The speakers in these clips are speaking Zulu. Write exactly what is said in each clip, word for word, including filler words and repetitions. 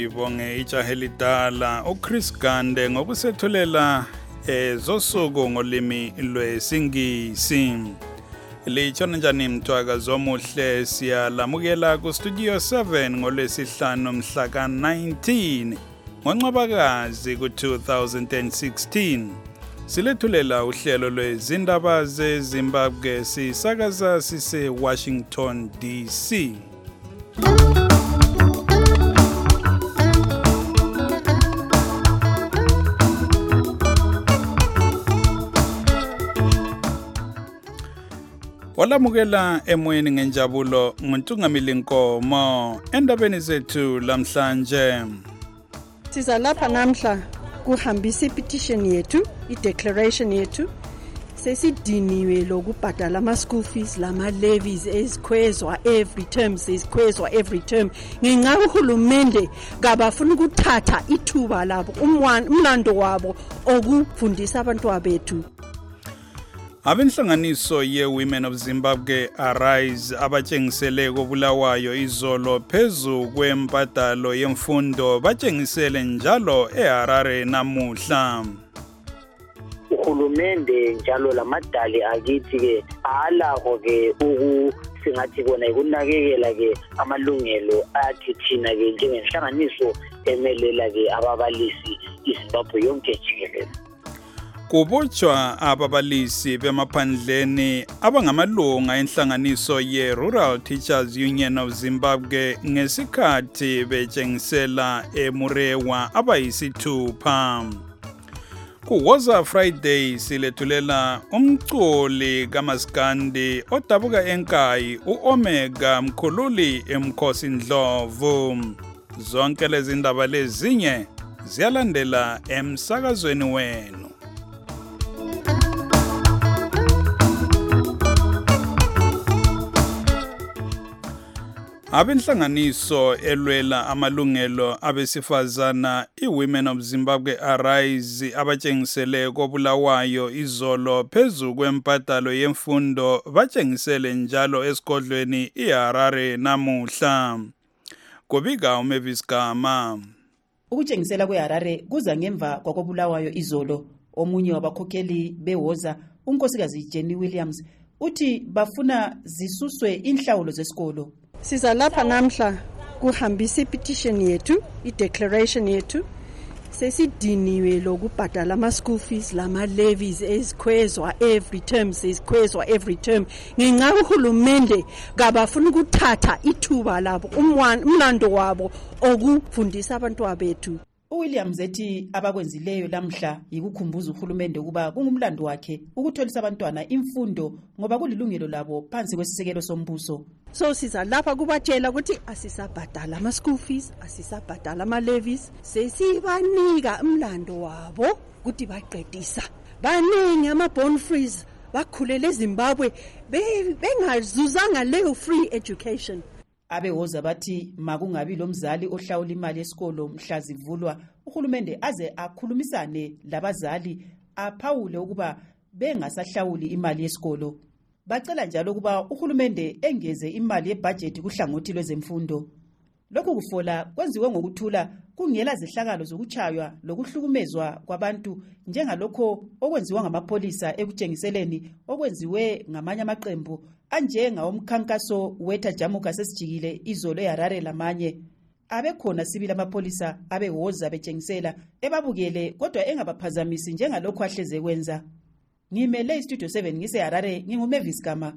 sibonge ijahe lidala uChris Gande ngokusethulela ezosuku ngolimi lwesiNgisi. Litshona njani mthwaka zomuhle, siyalamukela ku Studio seven ngolwesihlanu mhla ka nineteen ngoNcwabakazi ku two thousand sixteen. Silethulela uhlelo lwezindaba zeZimbabwe, sisakaza sise Washington D C. Olamukela emoyeni ngenjabulo nguNtungamili Nkomo endabeni zethu lamhlanje. Siza lapha namhla kuhambisa ipetition yethu, i-declaration yethu. Sesidiniwe lokubhadala ama school fees lama levies ezikhwezwa every term, sezikhwezwa every term. Ngenxa uhulumende kabafuna ukuthatha ithuba labo umlando wabo okufundisa abantwana bethu. Abenhlanganiso ye-Women of Zimbabwe Arise abatshengisele kobulawayo izolo phezu kwembadalo yemfundo batshengisele njalo eHarare namuhla. Uhulumende njalo lamadali akithi ke alakho ke ukusingathi kona ikunakekela ke amalungelo athi thina ke njengenhlanganiso emelela ke ababalisi iZimbabwe yonke jikelele. Kubotshwa ababalisi bemaphandleni abangamalunga enhlanganiso ye-Rural Teachers Union of Zimbabwe ngesikhathi betshengisela eMurewa abayisithupha. Kuwoza Friday silethulela umculi kaMaskandi odabuka enkayi uOmega Mkhululi eMkhosi Ndlovu. Zonke lezi ndaba lezinye ziyalandela emsakazweni wenu. Abenhlanganiso elwela amalungelo abesifazana i-Women of Zimbabwe Arise abatshengisele kobulawayo izolo phezu kwembadalo yemfundo batshengisele njalo esigodlweni iHarare namuhla. Kubika uMavis Gama. Ukutshengisela kweHarare kuza ngemva kwakobulawayo izolo. Omunye wabakhokheli bewoza unkosikazi Jenny Williams uthi bafuna zisuswe inhlawulo zesikolo. Siza lapha namhla kuhambisa ipetition yethu, i-declaration yethu. Sesidiniwe lokubhadala ama school fees lama levies ezikhwezwa every term, sezikhwezwa every term. Ngenxa uhulumende kabafuna ukuthatha ithuba labo umlando wabo okufundisa abantwana bethu. uWilliams ethi abakwenzileyo lamhla yikukhumbuza uhulumende ukuba kungumlando wakhe ukutholisa abantwana imfundo ngoba kulilungelo labo phansi kwesisekelo sombuso. So siza lapha kubatshela ukuthi asisabhadala ama school fees, asisabhadala ama levies, sesibanika umlando wabo ukuthi baqedisa. Baningi ama born frees bakhulele eZimbabwe bengazuzanga leyo free education. Abewoza bathi makungabi lomzali ohlawula imali yesikolo mhla zivulwa uhulumende aze akhulumisane labazali aphawule ukuba bengasahlawuli imali yesikolo. Bacela njalo ukuba uhulumende engeze imali yebudget kuhlangothi lwezemfundo. Lokhu kufola kwenziwe ngokuthula kungela zehlakalo zokuchaywa lokuhlukumezwa kwabantu njengalokho okwenziwa ngamapolisa ekutshengiseleni okwenziwe ngamanye amaqembu anjenga omkhankaso wetha jamuka sesijikile izolo eHarare lamanye. Abekhona sibili amapolisa abewoza betshengisela ebabukele kodwa engabaphazamisi njengalokho ahleze kwenza. Ngimele iStudio seven ngiseHarare nginguMavis Gama.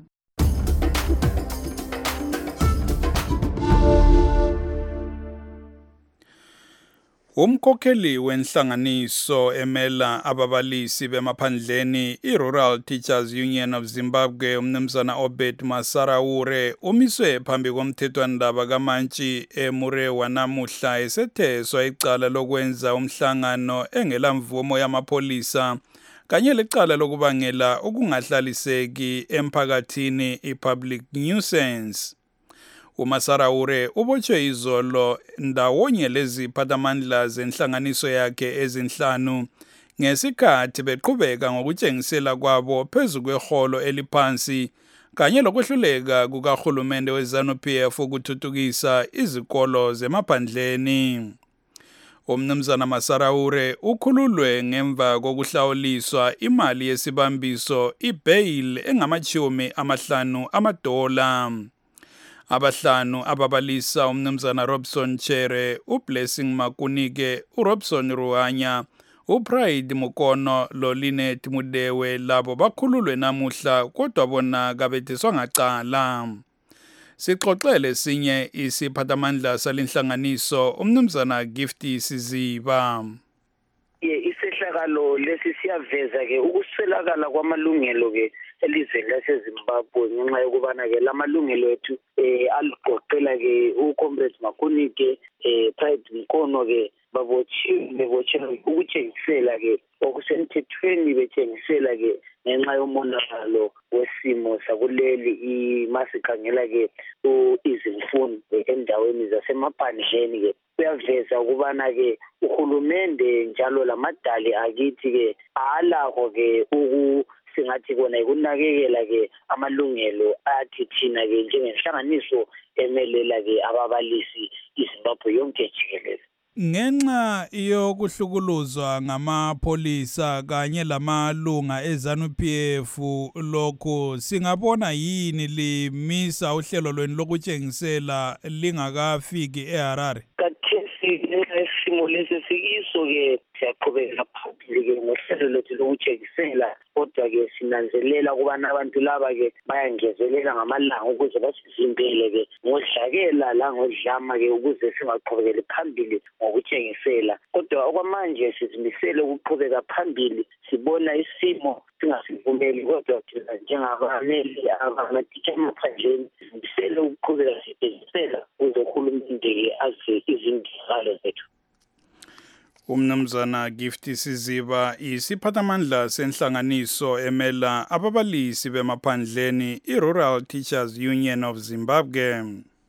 Umkhokheli wenhlanganiso emela ababalisi bemaphandleni i-Rural Teachers Union of Zimbabwe umnumzana Obed Masarawure umiswe phambi komthethwandaba kaMantshi eMurewa namuhla esetheswa icala lokwenza umhlangano engelamvumo yamapolisa kanye lecala lokubangela ukungahlaliseki emphakathini i-public nuisance. uMasarawure ubotshwe izolo ndawonye leziphathamandla zenhlanganiso yakhe ezinhlanu ngesikhathi beqhubeka ngokutshengisela kwabo phezu kweholo eliphansi kanye lokwehluleka kukahulumende weZanu-P F ukuthuthukisa izikolo zemaphandleni. Umnumzana Masaraure ukhululwe ngemva kokuhlawuliswa imali yesibambiso ibail engamachumi amahlanu amadola. Abahlanu ababalisa umnumzana Robson Chere, uBlessing Makunike, uRobson Ruhanya, uPride Mukono loLinet Mudewe labo bakhululwe namuhla kodwa bona kabethiswa ngacala. Sixoxele sinye isiphathamandla salinhlanganiso umnumzana Gifty Siziba. Isehlakalo lesi siyaveza ke ukuswelakala kwamalungelo ke elizweni laseZimbabwe ngenxa yokubana ke lamalungelo ethu eh aliqoqela ke uComrade Makunike eh Pride Mkono ke babotshiwe bebotshelwe ukutshengisela ke okusemthethweni betshengisela ke ngenxa yomonakalo wesimo sakuleli imasikhangela ke izimfundo endaweni zasemaphandleni ke kuyaveza ukubana ke uhulumende njalo lamadali akithi ke alakho ke uku singathi kona ikunakekela ke amalungelo athi thina ke njengenhlanganiso emelela ke ababalisi iZimbabwe yonke jikelele. Ngenxa yokuhlukuluzwa ngamapolisa kanye lamalunga eZanu-P F lokho singabona yini limisa uhlelo lweni lokutshengisela lingakafiki eHarare? Kathesi nesimo lesi sikiso ke siyaqhubeka phambili ke ngohlelo lethu lokutshengisela kodwa ke sinanzelela ukubana abantu laba ke bayangezelela ngamalanga ukuze basizimbele ke ngodlakela la ngodlama ke ukuze singaqhubekeli phambili ngokutshengisela kodwa okwamanje sizimisele ukuqhubeka phambili sibona isimo singasivumeli kodwa thina njengabameli abamatitsha emaphandleni sizimisele ukuqhubeka sitshengisela ukuze uhulumende ke azi izindalo zethu. Umnumzana Gifty Siziba isiphathamandla senhlanganiso emela ababalisi bemaphandleni iRural Teachers Union of Zimbabwe.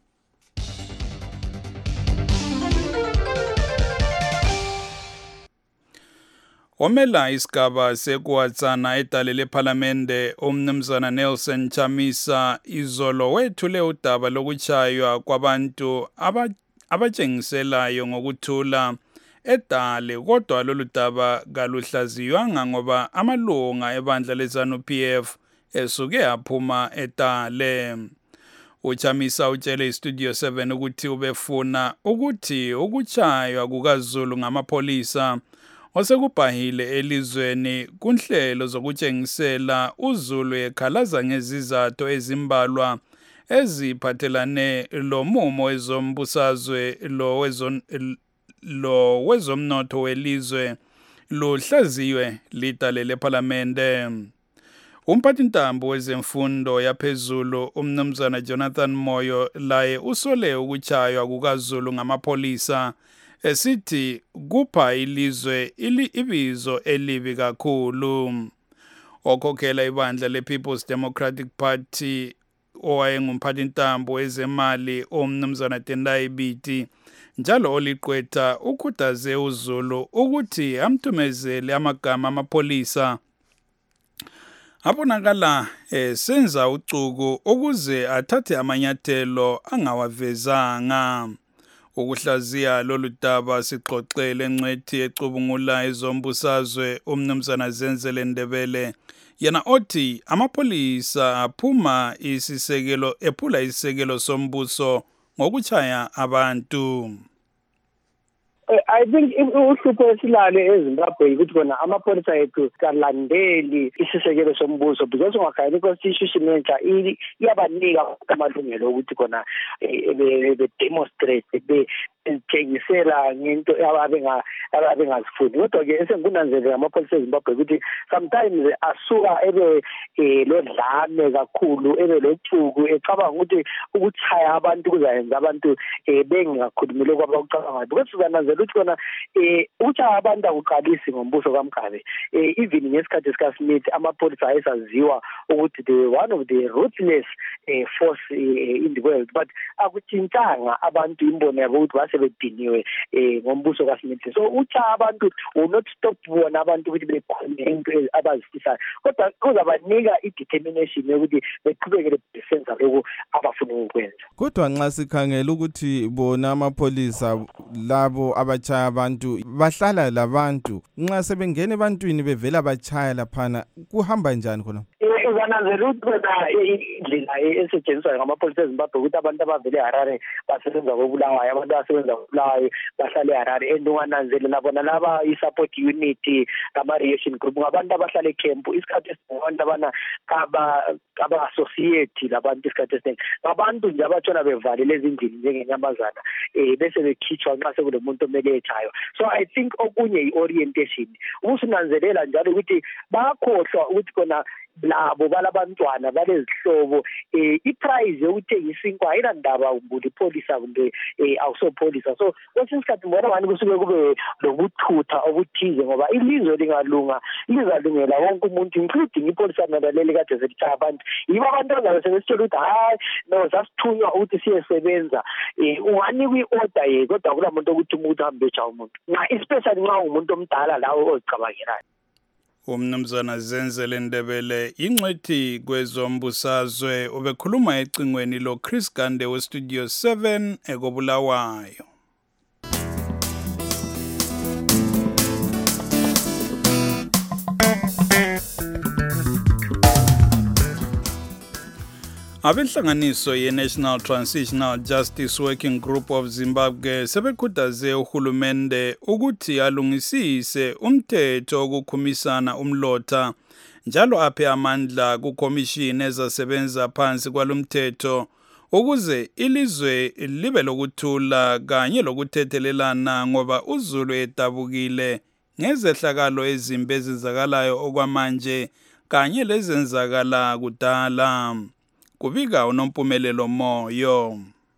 Omela isigaba sekuwatsana edale lePhalamende umnumzana Nelson Chamisa izolo wethule udaba lokuchaywa kwabantu abatshengiselayo ngokuthula edale kodwa lolu daba kaluhlaziywanga ngoba amalunga ebandla leZanu-P F esuke aphuma edale. Uchamisa utshele iStudio seven ukuthi ubefuna ukuthi ukuchaywa kukaZulu ngamapolisa osekubhahile elizweni kunhlelo zokutshengisela uZulu ekhalaza ngezizathu ezimbalwa eziphathelane lomumo wezombusazwe lo wezon lo wezomnotho welizwe luhlaziywe lidale lePhalamende. Umphathintambo wezemfundo yaphezulu umnumzana Jonathan Moyo laye usole ukuchaywa kukaZulu ngamapolisa esithi kupha ilizwe ili ibizo elibi kakhulu. Okhokhela ibandla lePeople's Democratic Party owayengumphathintambo wezemali umnumzana Tendai Biti njalo oliqwetha ukhuthaze uZulu ukuthi amthumezele amagama amapolisa abonakala esenza ucuku ukuze athathe amanyathelo angawavezanga. Ukuhlaziya lolu daba sixoxele encwethi ecubungula ezombusazwe umnumzana Zenzele Ndebele yena othi amapolisa aphuma isisekelo ephula isisekelo sombuso ngokuchaya abantu. I think uhlupho esilale eZimbabwe ukuthi kona amapolisa ethu kalandeli isisekelo sombuso because ungakhayela iconstitution entsha iyabanika amalungelo ukuthi kona be demonstrate bethengisela ngento ababenga abengazifuni kodwa ke esengunanzele amapolisa eZimbabwe ukuthi sometimes asuka ebe lodlame kakhulu ebe lochuku ecabanga ukuthi ukuchaya abantu kuzayenza abantu bengakhulumile kwabakucabangayo because sizananzela ukuthi kona ukuchaya abantu akuqalisi ngombuso kaMgabe even ngesikhathi sikaSmith amapolisa ayesaziwa ukuthi the one of the ruthless force in the world but akutshintshanga abantu imbono yabo ukuthi sebediniwe eh ngombuso kaSmith. So uthi abantu will not stop bona abantu ukuthi bekhona into abazifisayo, kodwa kuzabanika i-determination yokuthi beqhubekele besenza lokho abafuna ukwenza. Kodwa nxa sikhangela ukuthi bona amapholisa labo abachaya abantu bahlala labantu, nxa sebengena ebantwini bevela bachaya laphana, kuhamba njani khona? Uzananzela ukuthi kona indlela esetshenziswa ngamapholisa eZimbabwe ukuthi abantu abavele eHarare basebenza koBulawayo, abantu abasebenza koBulawayo bahlala eHarare, and ungananzelela bona laba i-support unit ama-reaction group ngabantu abahlala eCamp. Isikhathi esiningi abana aba-associate labantu isikhathi esiningi ngabantu nje abatshona bevalile ezindlini njengenyamazana eh bese bekhitshwa nxa sekule muntu omele echayo. So I think okunye i-orientation usunanzelela njalo ukuthi bakhohlwa ukuthi kona labo balabantwana balezihlobo eh iprize yokuthengisa inkwa ayinandaba umbuli polisa kumbe eh awusopolisa. So kwesinsikhathi mbona ngani kusuke kube lokuthutha obuthize ngoba ilizwe lingalunga lizalungela wonke umuntu including ipolisa nabalele kade zelichaya abantu. Yiba abantu abazasebenzisa ukuthi hayi no sasithunywa ukuthi siyesebenza eh ungani kwi-order ye kodwa kula muntu ukuthi umuntu ahambe echa umuntu nxa especially nxa umuntu omdala lawo ozicabangelayo. Umnumzana Zenzele Ndebele ingcwethi kwezombusazwe ubekhuluma ecingweni lo Chris Gande we Studio seven ekobulawayo. Abenhlanganiso ye-National Transitional Justice Working Group of Zimbabwe sebekhuthaze uhulumende ukuthi alungisise umthetho wokukhumisana umlotha njalo aphe amandla kukomishini ezasebenza phansi kwalomthetho ukuze ilizwe libe lokuthula kanye lokuthethelelana ngoba uZulu edabukile ngezehlakalo ezimbi ezenzakalayo okwamanje kanye lezenzakala kudala. Kubika uNompumelelo Moyo.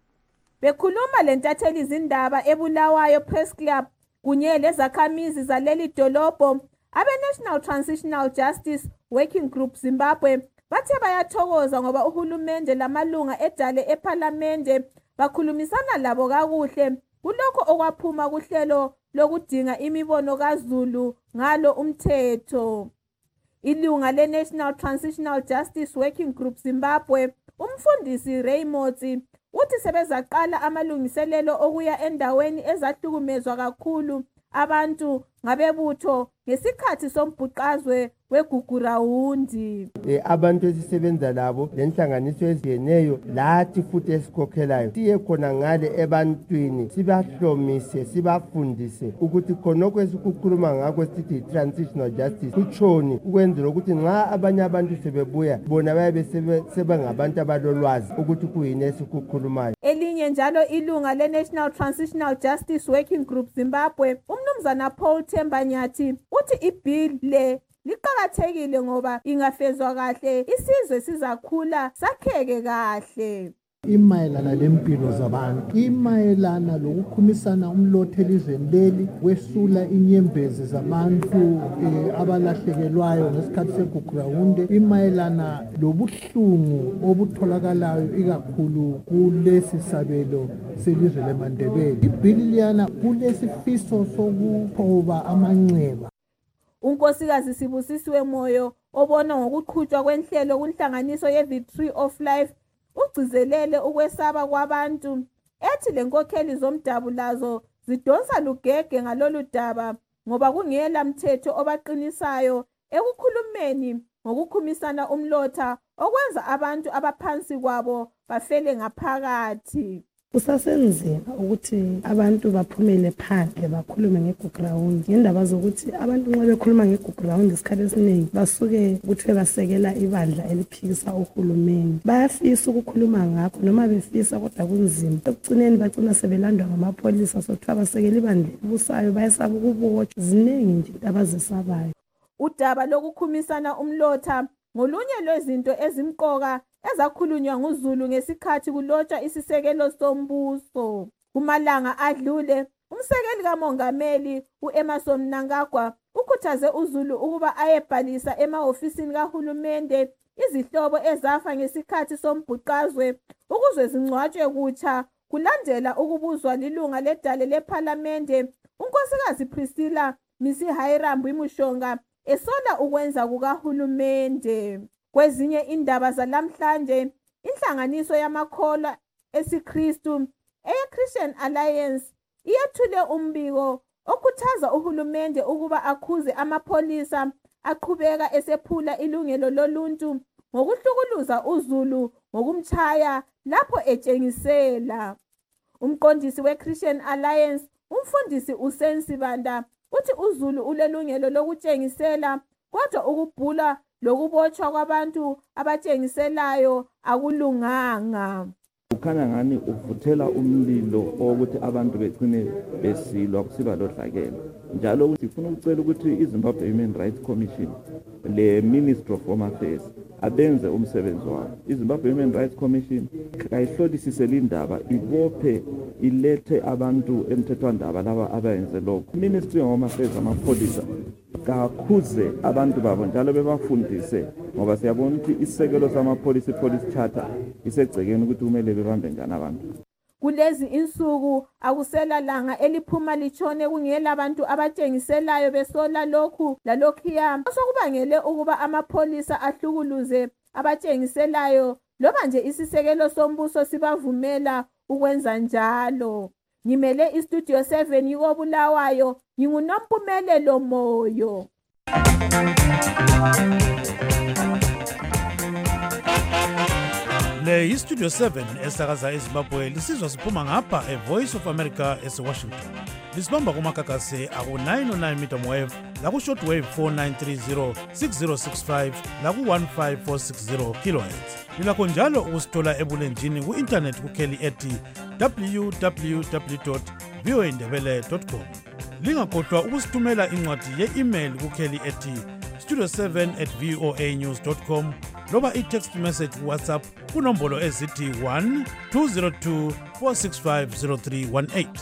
Bekhuluma lentatheli izindaba eBulawayo Press Club kunye lezakhamizi zaleli dolobho, abe-National Transitional Justice Working Group Zimbabwe bathe bayathokoza ngoba uhulumende lamalunga edale eParliamente bakhulumisana labo kakuhle kulokho okwaphuma kuhlelo lokudinga imibono kaZulu ngalo umthetho. Ilunga le-National Transitional Justice Working Group Zimbabwe, umfundisi Raymond, uthi sebezaqala amalungiselelo okuya endaweni ezahlukumezwa kakhulu abantu ngabebutho ngesikhathi sombhuqazwe weGugurawundi. E, abantu esisebenza labo lenhlanganiso eziyeneyo lathi futhi esikhokhelayo siye khona ngale ebantwini sibahlomise sibafundise ukuthi khonokho esikukhuluma ngakho sithi transitional justice kutshoni ukwenzela ukuthi nxa abanye abantu sebebuya bona bayabe sebengabantu abalolwazi ukuthi kuyini esikukhulumayo. Elinye njalo ilunga le-National Transitional Justice Working Group Zimbabwe, umnumzana Paul Thembanyati, uthi ibill le liqakathekile ngoba ingafezwa kahle isizwe sizakhula sakheke kahle. Imayelana lempilo zabantu, imayelana lokukhumisana umlotha elizweni leli, wesula inyembezi zabantu e, abalahlekelwayo ngesikhathi segugurawundi, imayelana lobuhlungu obutholakalayo ikakhulu kulesi sabelo selizwe leMandebele. Ibhili liyana kulesifiso sokuphoba amanxeba. Unkosikazi Sibusisiwe Moyo obona ngokuqhutshwa kwenhlelo kunhlanganiso ye-Victory of Life ugcizelele ukwesaba kwabantu ethi lenkokheli zomdabu lazo zidonsa lugege ngalolu daba ngoba kungela mthetho obaqinisayo ekukhulumeni ngokukhumisana umlotha okwenza abantu abaphansi kwabo bafele ngaphakathi. Kusasenzima ukuthi abantu baphumele phandle bakhulume ngeGugurawundi ngendaba zokuthi abantu nxa bekhuluma ngeGugurawundi isikhathi esiningi basuke ukuthi basekela ibandla eliphikisa uhulumeni. Bayafisa ukukhuluma ngakho noma befisa kodwa kunzima. Ekugcineni bagcina sebelandwa ngamapolisa sokuthiwa basekela ibandla elibusayo bayesaba ukubotshwa. Ziningi nje abazisabayo. Udaba lokukhumisana umlotha ngolunye lwezinto ezimqoka ezakhulunywa nguZulu ngesikhathi kulotshwa isisekelo sombuso. Kumalanga adlule, umsekeli kamongameli uEmmerson Mnangagwa ukhuthaze uZulu ukuba ayebhalisa emahofisini kahulumende izihlobo ezafa ngesikhathi sombhuqazwe ukuze zingcwatshwe kutsha kulandela ukubuzwa lilunga ledale lephalamende unkosikazi Priscilla Misihayirambu Mushonga esola ukwenza kukahulumende. Kwezinye indaba zalamhlanje, inhlanganiso yamakholwa esiKristu eye-Christian Alliance iyethule umbiko okhuthaza uhulumende ukuba akhuze amapholisa aqhubeka esephula ilungelo loluntu ngokuhlukuluza uZulu ngokumchaya lapho etshengisela. Umqondisi we-Christian Alliance, umfundisi uSensi Banda, uthi uZulu ulelungelo lokutshengisela kodwa ukubhula lokubotshwa kwabantu abatshengiselayo akulunganga. Ukhanya ngani uvuthela umlilo ukuthi abantu begcine besilwa kusiba lodlakela. Njalo ukuthi ufuna ukucela ukuthi iZimbabwe Human Rights Commission le Ministry of Home Affairs abenze umsebenzi wabo. iZimbabwe Human Rights Commission kayihlolisise lindaba ibophe ilethe abantu emthethwandaba laba abayenze lokho. Ministry of Home Affairs amapolisa kakhuze abantu babo njalo bebafundise ngoba siyabona ukuthi isekelo samapolisi police charter isegcekeni ukuthi kumele bebambe njani abantu. Kulezi insuku akusela langa eliphuma litshone kungela abantu abatshengiselayo besola lokhu lalokhiya osokubangele ukuba amapholisa ahlukuluze abatshengiselayo loba nje isisekelo sombuso sibavumela ukwenza njalo. Ngimele iStudio seven yikobulawayo, nginguNompumelelo Moyo. Le iStudio seven esakaza eZimbabwe lisizwa siphuma ngapha eVoice of America eSwashington. Lisibamba kumakakase aku nine oh nine meter wave laku shortwave four nine three zero six zero six five laku one five four six zero kilohertz. Lilakho njalo ukusithola ebulenjini ku-internet kukheli ethi w w w dot voa ndebele dot com. Lingakhohlwa ukusithumela incwadi ye-email kukheli ethi studio seven at voa news dot com loba i-text message ku-WhatsApp kunombolo ezithi one two zero two four six five zero three one eight.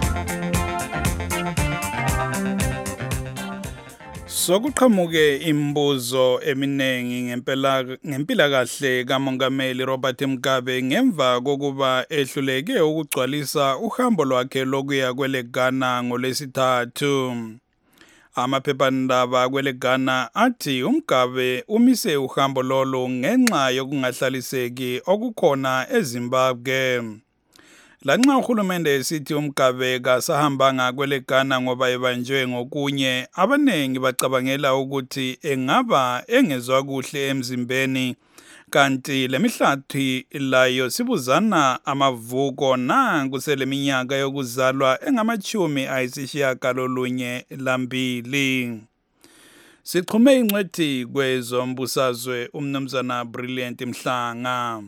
Sokuqhamuke imbuzo eminengi ngempela ngempilakahle kaMongameli Robert Mugabe ngemva kokuba ehluleke ukugcwalisa uhambo lwakhe lokuya kwele Ghana ngolwesithathu. Amaphephandaba kwele Ghana athi uMgabe umise uhambo lolo ngenxa yokungahlaliseki okukhona eZimbabwe. Lanxa uhulumende esithi uMgabe kasahambanga kwele Ghana ngoba ebanjwe ngokunye, abanengi bacabangela ukuthi engaba engezwa kuhle emzimbeni, kanti lemihlathi layo sibuzana amavuko nangu seleminyaka yokuzalwa engamachumi ayisishiyagalolunye lambili. Sichume ingcwethi kwezombusazwe umnumzana Brilliant Mhlanga.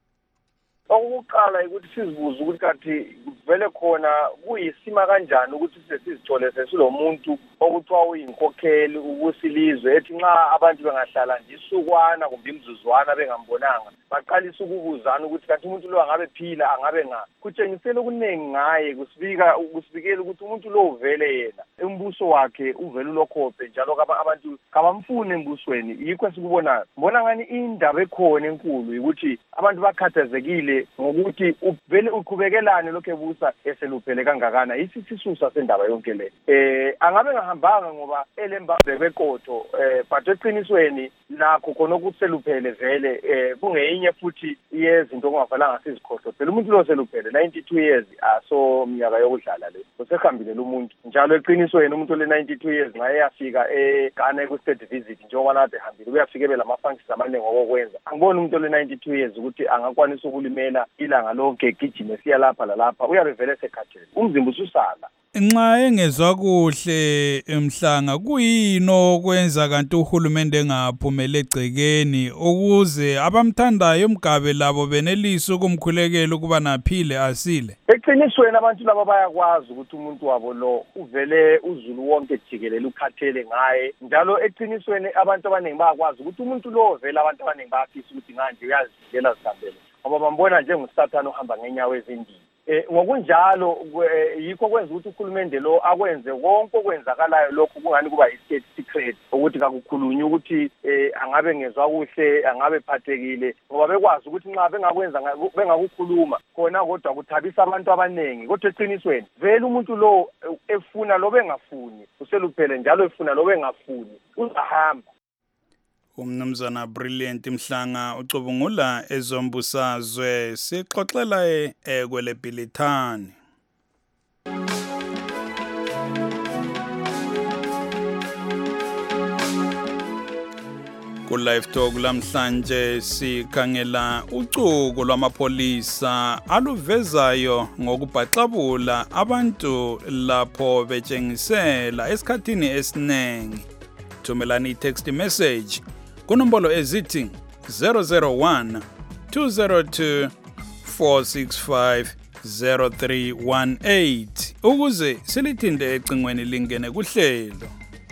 Okuqala ukuthi sizibuze ukuthi kanti vele khona kuyisima kanjani ukuthi sesizithole sesilomuntu okuthiwa uyinkokheli ukusilizwe ethi nxa abantu bengahlala nje isukwana kumbe imzuzwana bengambonanga baqalisa ukubuzana ukuthi kanti umuntu lo angabe phila angabe nga kutshengisela okuningi ngaye kusibika kusibikela ukuthi umuntu lo uvele yena umbuso wakhe uvele ulokhophe njalo abantu kabamfune embusweni. Yikho esikubonayo mbona ngani indaba ekhona enkulu ukuthi abantu bakhathazekile ngokuthi uvele uqhubekelane lokho ebusa eseluphele kangakana. Isisisusa sendaba yonke le eh angabe ngahambanga ngoba elembambe beqotho eh but eqinisweni nakho khona ukuthi seluphele vele eh kungeyinye futhi iyezinto ongafanelanga sizikhohlwe. Phela umuntu lo seluphele ninety-two years aso minyaka yokudlala le usehambile lo muntu njalo eqinisweni umuntu le ninety-two years ngaye yafika eGhana ku state visit njengoba lapha ehambile uyafika belama functions amaningi okwenza. Angiboni umuntu le ninety-two years ukuthi angakwanisa ukulimela ilanga lonke gijime siya lapha lalapha uyabe vele sekhathele umzimba ususala. Nxa engezwa kuhle Mhlanga kuyini okwenza kanti uhulumende engaphumele egcekeni ukuze abamthandayo uMgabe labo benelise ukumkhulekela ukuba naphile asile? Eqinisweni abantu laba bayakwazi ukuthi umuntu wabo lo uvele uZulu wonke jikelele ukhathele ngaye njalo eqinisweni abantu abaningi bayakwazi ukuthi umuntu lo vele abantu abaningi bayafisa ukuthi nganje uyazidlela zihambele ngoba bambona njengoSathane ohamba ngenyawo ezindini. Eh ngokunjalo yikho kwenza ukuthi uhulumende lo akwenze konke okwenzakalayo lokho kungani kuba i-state secret ukuthi kakukhulunywa ukuthi eh angabe ngezwa kuhle angabe phathekile ngoba bekwazi ukuthi nxa bengakwenza bengakukhuluma khona kodwa kuthabisa abantu abanengi kodwa eqinisweni vele umuntu lo efuna lo bengafuni useluphele njalo efuna lo bengafuni uzahamba. Umnumzana Brilliant Mhlanga ucubungula ezombusazwe sixoxela ekwele Bhilithani. Ku live talk lamhlanje sikhangela ucuko lwamapolisa aluvezayo ngokubhaxabula abantu lapho betshengisela esikhathini esinengi. Thumelani i-text message kunombolo ezithi zero zero one two zero two four six five zero three one eight ukuze silithinde ecingweni lingene kuhlelo.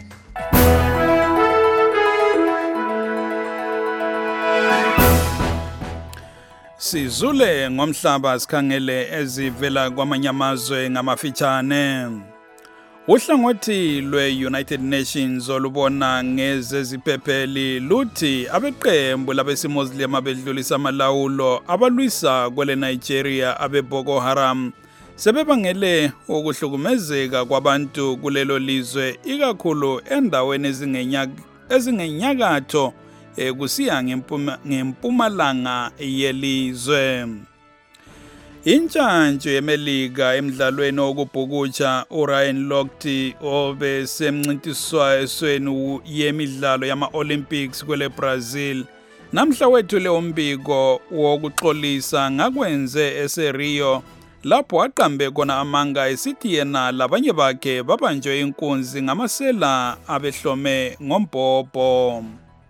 Sizule ngomhlaba sikhangele ezivela kwamanye amazwe ngamafitshane. Uhlangothi lwe-United Nations olubona ngezeziphepheli luthi abeqembu labesimoslim abedlulisa amalawulo abalwisa kwele Nigeria abe Boko Haram sebebangele ukuhlukumezeka kwabantu kulelo lizwe ikakhulu endaweni ezingenyakatho kusiya ngempumalanga yelizwe. Intshantshi yeMelika emidlalweni wokubhukutsha uRyan Lochte obesemncintiswaneni yemidlalo yama-Olympics kwele Brazil namhla wethule umbiko wokuxolisa ngakwenze eseRio lapho waqambe khona amanga esithi yena labanye bakhe babanjwe inkunzi ngamasela abehlome ngombhobho.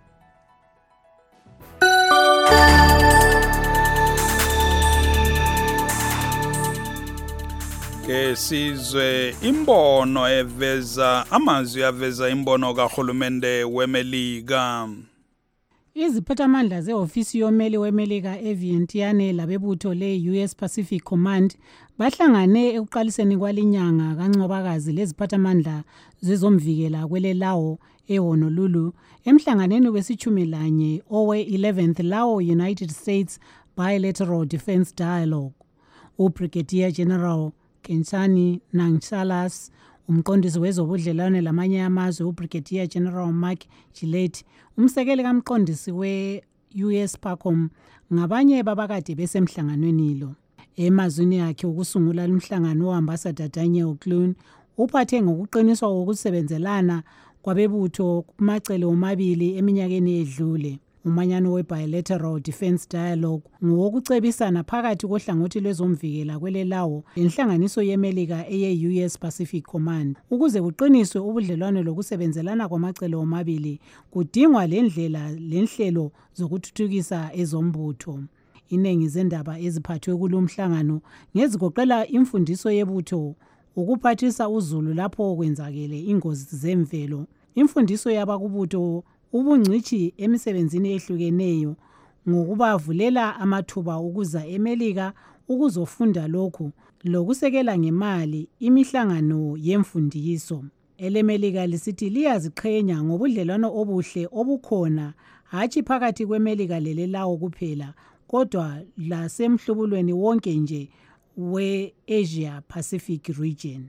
Sizwe imbono eveza amazwi aveza imbono kahulumende weMelika. Iziphathamandla ze-ofisi yomeli weMelika eVientiane labebutho le-U S Pacific Command bahlangane ekuqaliseni kwalinyanga kaNcwabakazi leziphathamandla zezomvikela kwele lawo eHonolulu emhlanganeni wesithumi lanye owe-eleventh Lao United States Bilateral Defense Dialogue. uBrigadier General Kensani Nangsalas, umqondisi wezobudlelwane lamanye amazwe uBrigadier General Mark Gillette, umsekeli kamqondisi we-U S PACOM ngabanye babakade besemhlanganweni lo. Emazwini akhe ukusungula umhlangano wambassador Daniel Clune uphathe ngokuqiniswa kokusebenzelana kwabebutho kumacele omabili eminyakeni edlule. Umanyano we-Bilateral Defense Dialogue ngowokucebisana phakathi kohlangothi lwezomvikela kwele lawo lenhlanganiso yeMelika eye-U S Pacific Command ukuze kuqiniswe ubudlelwane lokusebenzelana kwamacele omabili kudingwa lendlela lenhlelo zokuthuthukisa ezombutho. Iningi zendaba eziphathwe kulomhlangano ngezigoqela imfundiso yebutho, ukuphathisa uzulu lapho kwenzakele ingozi zemvelo, imfundiso yabakubutho, ubungcithi emisebenzini ehlukeneyo ngokubavulela amathuba ukuza eMelika ukuzofunda lokhu lokusekela ngemali imihlangano yemfundiso. EleMelika lisithi liyaziqhenya ngobudlelwano obuhle obukhona hatshi phakathi kweMelika lelelawo kuphela kodwa lasemhlubulweni wonke nje we-Asia Pacific region.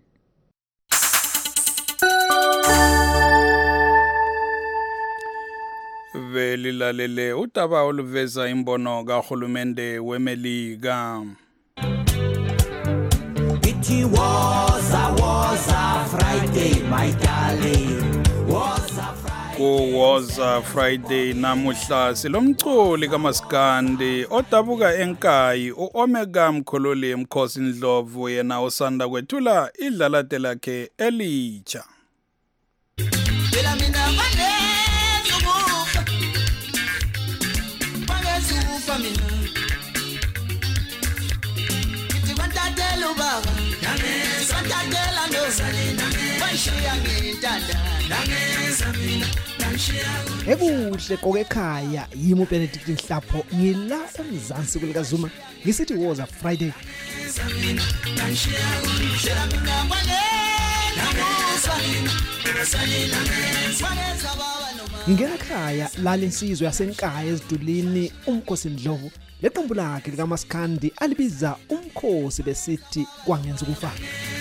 Velilalele udaba oluveza imbono kahulumende weMelika. It was a was a Friday, my darling. Was a Friday. Ku was a Friday namuhla silomculi kaMaskandi odabuka enkayi uOmega Mkhululi eMkhosi Ndlovu yena osanda kwethula idlalate lakhe elitsha. Phela mina manje Ekuhle kokekhaya yimi uBenedict Nhlapho ngila eMzansi kulikazuma ngisithi was a Friday. Salina, salina, salina, salina, ngingena ekhaya lale nsizwe yasenkaya ezidulini uMkhosi Ndlovu leqembu lakhe likaMaskandi alibiza uMkhosi besithi kwangenza ukufa.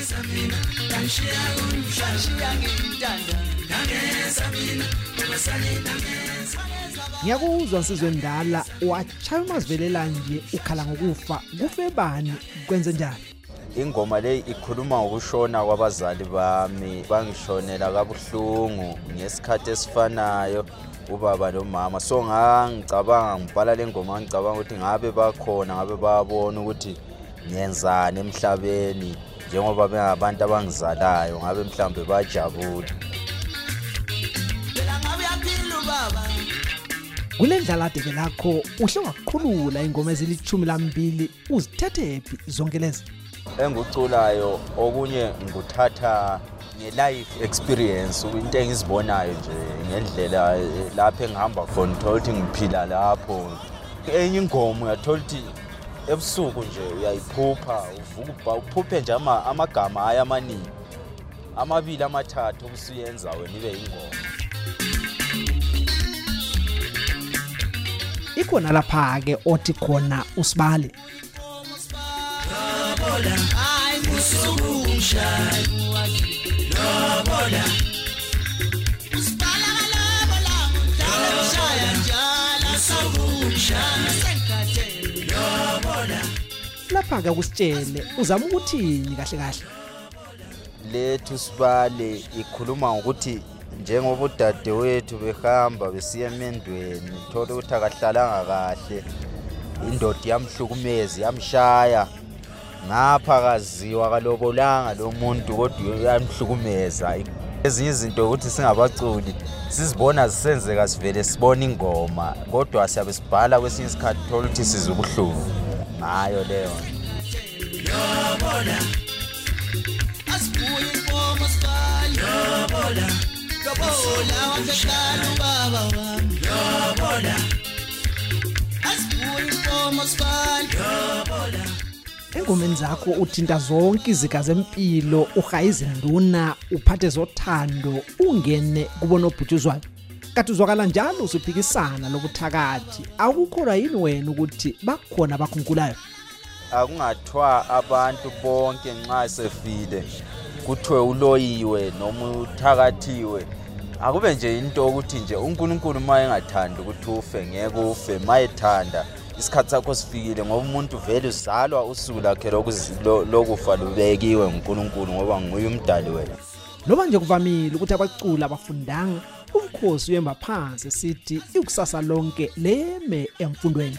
Ngiyakuzwa nsizwe ndala wachaya umazivelela nje ukhala ngokufa kufe bani kwenze njani? Ingoma le ikhuluma ngokushona kwabazali bami bangishonela kabuhlungu ngesikhathi esifanayo ubaba nomama so ngangicabanga ngibhala le ngoma ngicabanga ukuthi ngabe bakhona ngabe bayabona ukuthi ngiyenzani emhlabeni njengoba bengabantu abangizalayo ngabe mhlambe bajabula. Kule ndlalade ke lakho uhle wakukhulula ingoma ezilithumi lambili uzithethephi zonke lezi? Enguculayo okunye nguthatha nge-life experience into engizibonayo nje ngendlela lapho engihamba khona uthola ukuthi ngiphila lapho. Enye ingoma uyathola ukuthi ebusuku nje uyayiphupha uvuka uphuphe nje amagama aya amaningi amabili amathathu ubusuyenza wena ibe ingoma. Ikhona lapha ke othi khona usibale. Ay musuku umshaya lobola usibala lobola dala umshaya njalo sokumshaya senkathe lobola. Lapha ke kusitshele uzama ukuthini kahle kahle? Lethu sibale ikhuluma ukuthi njengoba udade wethu behamba besiya emendweni thola ukuthi akahlalanga kahle indoda yamhlukumeza yamshaya ngapha kaziwa kalobolanga lo muntu kodwa uyamhlukumeza. Ezinye izinto ukuthi singabaculi sizibona zisenzeka sivele sibona ingoma kodwa siyabe sibhala kwesinye isikhathi thola ukuthi sizubuhlungu ngayo leyo. Lobola asibuye inkomo sibali lobola lobola wanjalo baba wami lobola asibuye inkomo sibali lobola. Engomeni zakho uthinta zonke izika zempilo uhayize nduna uphathe zothando ungene kubona obhutshuzwayo kathi uzwakala njalo usuphikisana lobuthakathi akukhona yini wena ukuthi bakhona bakhunkulayo? Akungathwa abantu bonke nxa sefile kuthiwe uloyiwe noma uthakathiwe akube nje into ukuthi nje uNkulunkulu maye engathanda ukuthi ufe ngeke ufe mayethanda isikhathi sakho sifikile ngoba umuntu vele uzalwa usuku lakhe lokufa lubekiwe uNkulunkulu ngoba nguye umdali wena. Loba nje kuvamile ukuthi abacula abafundanga uMkhosi uyemba phansi esithi ikusasa lonke leme emfundweni.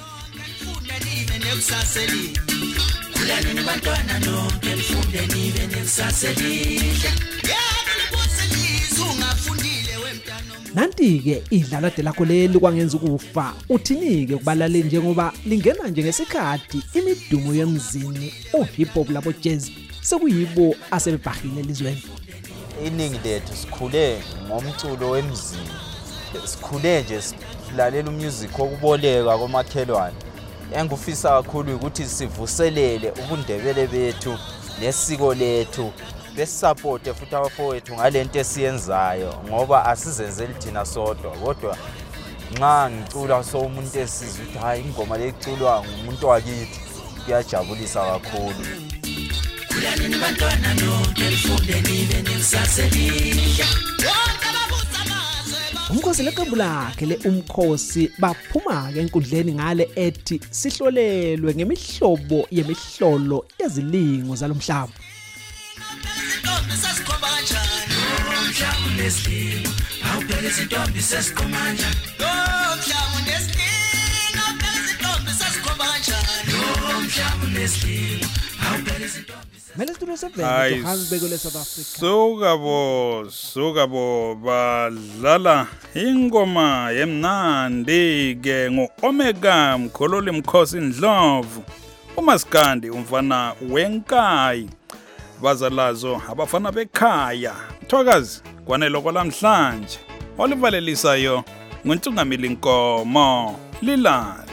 Kulanini bantwana nonke lifunde nibe nekusasa elihle yebo libuselizwe ungafundile wemntana. Nanti-ke idlalade lakho leli kwangenza ukufa uthini-ke kubalaleli njengoba lingena nje ngesikhathi imidumo yemzini o-hip hop labo jazz sekuyibo asebebhahile elizweni. Iningi lethu sikhule ngomculo wemzini sikhule nje silalela umusic wokuboleka komakhelwane. Engufisa kakhulu ukuthi sivuselele ubundebele bethu nesiko lethu besupporte futhi abafowethu ngalento esiyenzayo ngoba asizenzeli thina sodwa kodwa nxa ngicula so umuntu esizwe ukuthi hayi ingoma leculwa ngumuntu wakithi kuyajabulisa kakhulu. Kulanini bantwana nonke lifunde nibe nekusasa elihle wonke ababuza amazwe. Umkhosi leqembu lakhe le uMkhosi baphuma ke enkundleni ngale ethi sihlolelwe ngemihlobo yemihlolo yezilingo zalomhlaba. Intombi sesikhomba kanjani umhlaba uneslingo awubheke izintombi sesikhomba kanjani umhlaba uneslingo awubheke izintombi sesikhomba kanjani umhlaba uneslingo awubheke izintombi. Mele studio seven Johannesburg le South Africa. Sokabo sokabo badlala ingoma yemnandi ke ngo-Omega Mkhololi Mkhosi Ndlovu uMaskandi umfana wenkayi bazalazo abafana bekhaya Mthwakazi kwaneloko lamhlanje olivalelisayo nguNtungamili Nkomo Lilala.